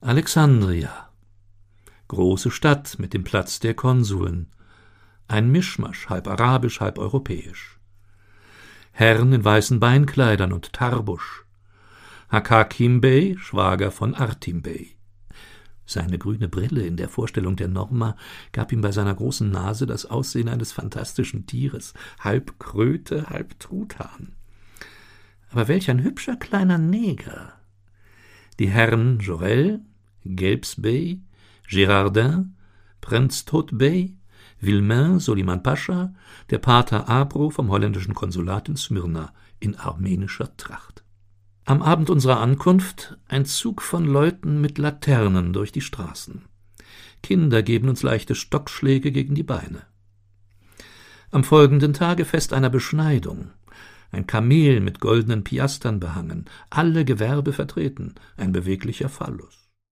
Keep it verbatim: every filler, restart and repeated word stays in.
Alexandria. Große Stadt mit dem Platz der Konsuln. Ein Mischmasch, halb arabisch, halb europäisch. Herren in weißen Beinkleidern und Tarbusch. Hakakim Bey, Schwager von Artim Bey. Seine grüne Brille in der Vorstellung der Norma gab ihm bei seiner großen Nase das Aussehen eines fantastischen Tieres, halb Kröte, halb Truthahn. Aber welch ein hübscher kleiner Neger! Die Herren Jorel, Gelbs Bey, Girardin, Prinz Todt Bey, Villemain, Soliman Pascha, der Pater Abro vom holländischen Konsulat in Smyrna in armenischer Tracht. Am Abend unserer Ankunft ein Zug von Leuten mit Laternen durch die Straßen. Kinder geben uns leichte Stockschläge gegen die Beine. Am folgenden Tage Fest einer Beschneidung. Ein Kamel mit goldenen Piastern behangen, alle Gewerbe vertreten, ein beweglicher Phallus.